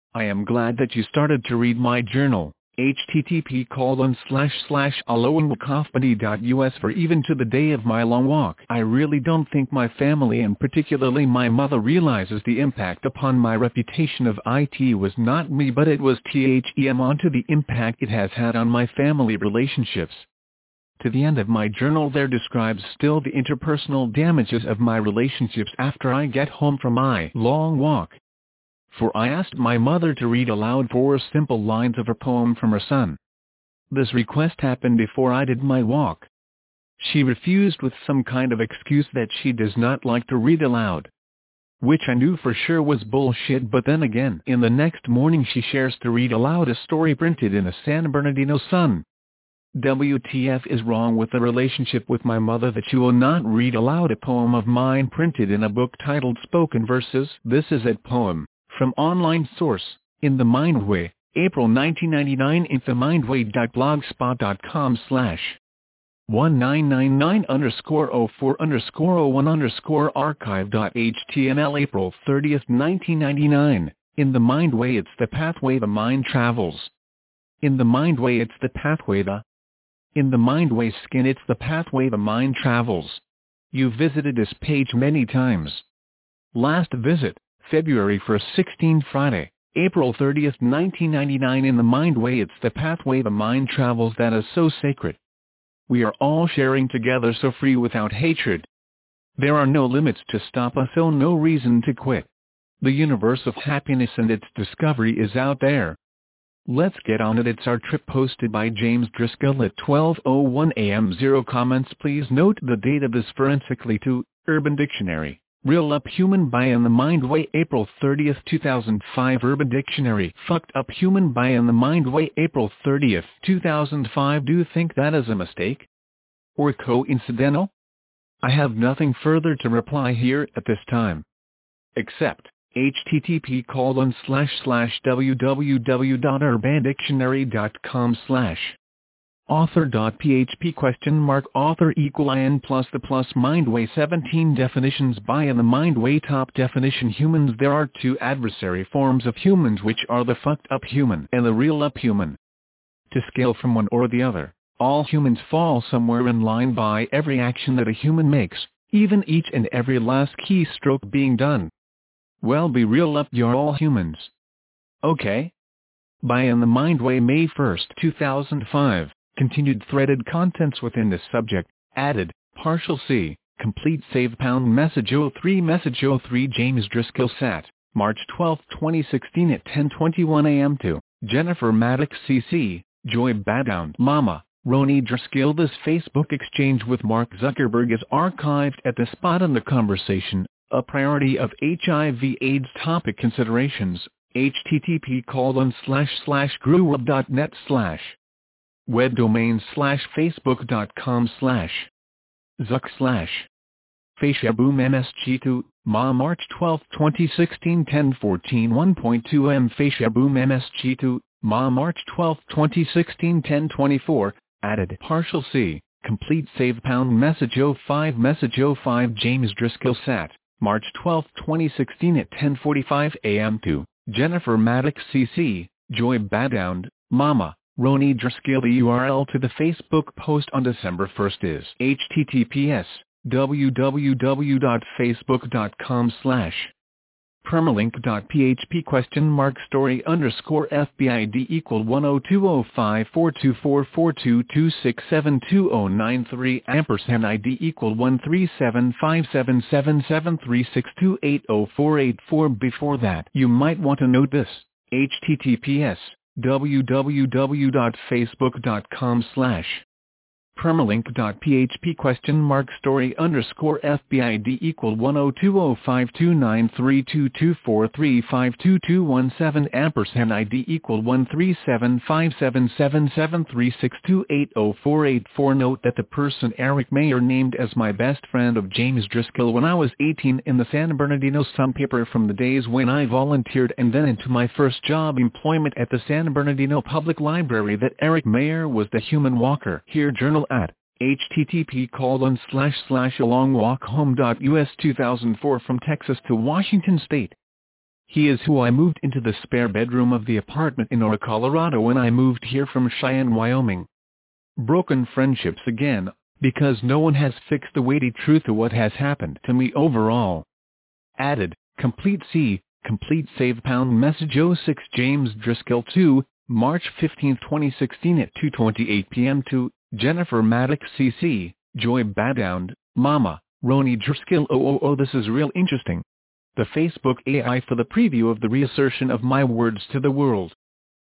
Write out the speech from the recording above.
I am glad that you started to read my journal. http://alohanwacoffbody.us for even to the day of my long walk. I really don't think my family and particularly my mother realizes the impact upon my reputation of it was not me but it was THEM onto the impact it has had on my family relationships. To the end of my journal there describes still the interpersonal damages of my relationships after I get home from my long walk. For I asked my mother to read aloud 4 simple lines of a poem from her son. This request happened before I did my walk. She refused with some kind of excuse that she does not like to read aloud. Which I knew for sure was bullshit, but then again in the next morning she shares to read aloud a story printed in a San Bernardino Sun. WTF is wrong with the relationship with my mother that she will not read aloud a poem of mine printed in a book titled Spoken Verses? This is a poem. From online source, In the Mind Way, April 1999 intheMindWay.blogspot.com/1999_04_01_archive.html April 30, 1999. In the Mind Way it's the pathway the mind travels. In the Mind Way it's the pathway the In the Mind Way skin it's the pathway the mind travels. You visited this page many times. Last visit, February 1, 16 Friday, April 30, 1999 In the Mind Way it's the pathway the mind travels that is so sacred. We are all sharing together so free without hatred. There are no limits to stop us, so no reason to quit. The universe of happiness and its discovery is out there. Let's get on it. It's our trip posted by James Driscoll at 12:01 a.m. 0 comments. Please note the date of this forensically to Urban Dictionary. Real Up Human by In the Mind Way April 30, 2005 Urban Dictionary Fucked Up Human by In the Mind Way April 30, 2005 Do you think that is a mistake? Or coincidental? I have nothing further to reply here at this time. Except http://www.urbandictionary.com/ author.php author IN plus the plus Mindway 17 definitions by In the Mindway top definition humans. There are 2 adversary forms of humans, which are the fucked up human and the real up human. To scale from one or the other, all humans fall somewhere in line by every action that a human makes, even each and every last keystroke being done. Well, be real up, you're all humans. Okay? By In the Mindway May 1, 2005. Continued threaded contents within this subject, added, partial C, complete save pound message 03 James Driscoll Sat, March 12, 2016 at 10:21 a.m. to Jennifer Maddox CC, Joy Badown Mama, Roni Driscoll. This Facebook exchange with Mark Zuckerberg is archived at the spot in the conversation, a priority of HIV/AIDS topic considerations, http://grewup.net/ web domain /facebook.com/zuck/ Faciaboom MSG2, Ma March 12, 2016 10:14 1.2 m Faciaboom MSG2, Ma March 12, 2016 10:24, added partial C, complete save pound message 05 James Driscoll Sat, March 12, 2016 at 10:45 a.m. to Jennifer Maddox CC, Joy Badown Mama, Roni Driscoll. The URL to the Facebook post on December 1 is https://permalink.php://story_FBID=10205424442267209 &ID =13757736280480484. Before that, you might want to note this: https://www.facebook.com/ permalink.php://story_FBID=10205293224352217 &ID =137577362804884. Note that the person Eric Mayer named as my best friend of James Driscoll when I was 18 in the San Bernardino Sun paper from the days when I volunteered and then into my first job employment at the San Bernardino Public Library, that Eric Mayer was the human walker. Here journal at http://alongwalkhome.us 2004 from Texas to Washington State. He is who I moved into the spare bedroom of the apartment in Aurora, Colorado when I moved here from Cheyenne, Wyoming. Broken friendships again, because no one has fixed the weighty truth of what has happened to me overall. Added, complete save pound message 06 James Driscoll 2, March 15, 2016 at 2:28 p.m. to Jennifer Maddox CC, Joy Badound, Mama, Roni Driscoll 000. This is real interesting. The Facebook AI for the preview of the reassertion of my words to the world.